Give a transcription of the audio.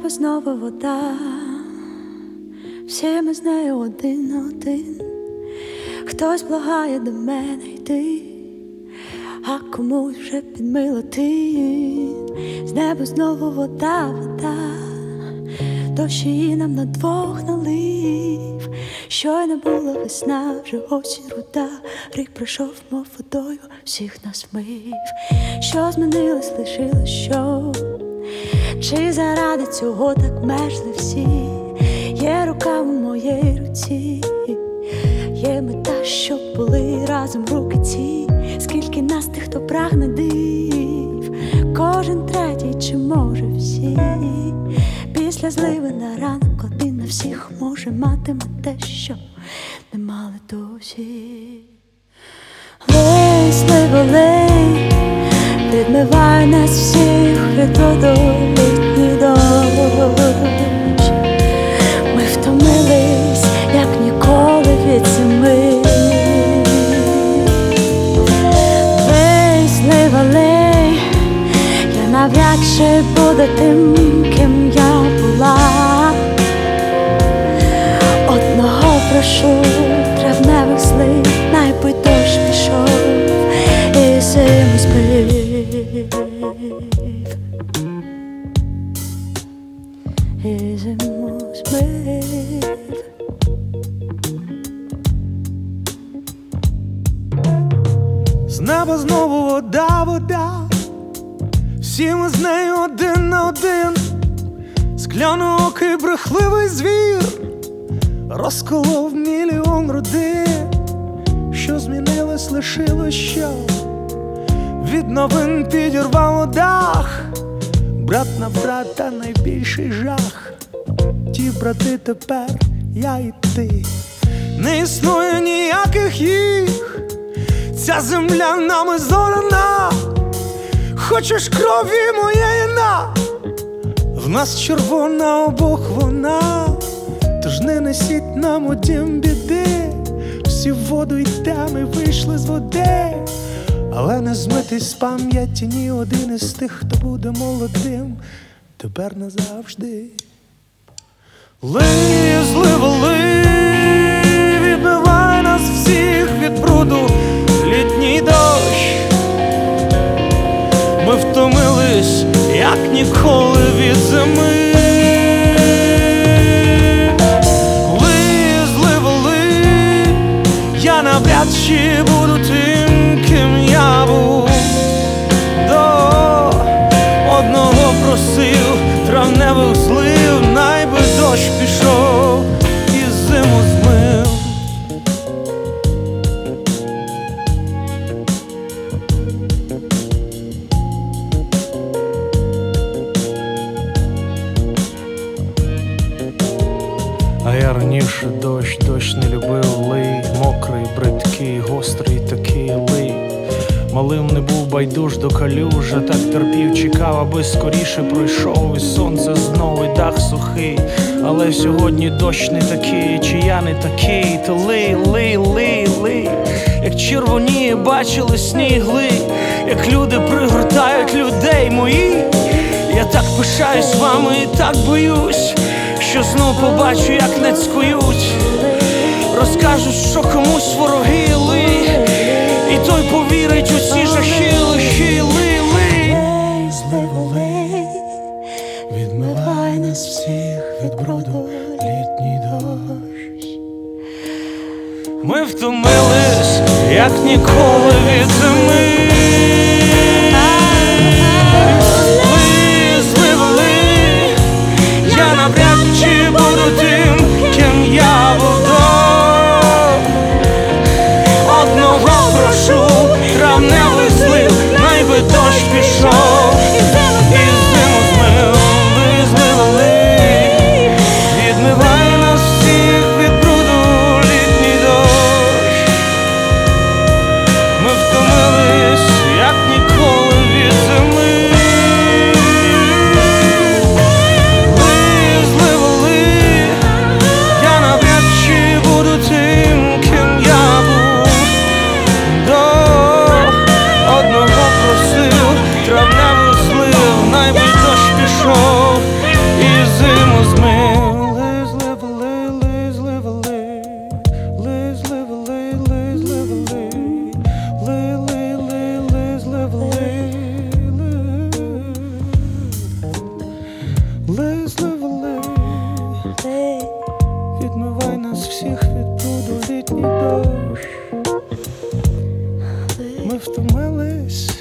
неба знову вода, всі ми з нею один на один. Хтось благає до мене йти, а комусь вже підмило тин. З неба знову вода, вода, дощ її нам на двох налив. Щойно була весна, вже осінь руда, рік пройшов, мов водою, всіх нас вмив. Що змінилось, лишилось що? Чи заради цього так мерзли всі? Є рука у моїй руці, є мета, щоб були разом руки ці. Скільки нас тих, хто прагне див, кожен третій, чи може всі. Після зливи на ранок один на всіх може матиме те, що не мали досі. Лей, сливо, лей, відмиває нас всіх від роду літній дощ. Ми втомились, як ніколи від зими. Лей, слива, лей, я навряд чи буду тим, ким я була. Одного прошу, травневих слив, найби дощ пішов і зиму збив. І зиму збив. З неба знову вода, вода, всі ми з нею один на один. Скляноокий брехливий звір розколов мільйон родин. Що змінилось, лишилось що? Від новин підірвало дах, брат на брата найбільший жах. Ті брати тепер, я і ти. Не існує ніяких їх, ця земля нами зорана. Хочеш крові моєї на? В нас червона обох вона. Тож не несіть нам у дім біди. Всі в воду йдемо і вийшли з води. Але не змитись з пам'яті ні один із тих, хто буде молодим тепер назавжди. Лий, зливо, лий, відмивай нас всіх від бруду літній дощ. Ми втомились, як ніколи від зими. Лий, зливо, лий, я навряд чи буду тим, ким я був. До одного просив травневих злив, найби дощ пішов і зиму змив. А я раніше дощ не любив. Лий, мокрий, бридкий, гострий такий лий. Малим не був байдуж до калюж, а так терпів, чекав, аби скоріше пройшов. І сонце знову, і дах сухий. Але сьогодні дощ не такий, чи я не такий. То лий, лий, лий, лий, як червоніє, бачили снігли, як люди пригортають людей мої. Я так пишаюсь вами і так боюсь, що знов побачу, як нацькують. Розкажуть, що комусь вороги лий, і той повірить у ці жахи, лихи, лий, лий. Лей, сливо, лей, відмивай нас всіх від бруду літній дощ. Ми втомились, як ніколи від зими. Лий, зливо, лий, я навряд чи буду тим, ким я був до. Одного прошу, травневих злив, найби дощ пішов і зиму змив. Лий, зливо, лий, відмивай нас всіх від бруду літній дощ. Ми втомились, як Ми втомились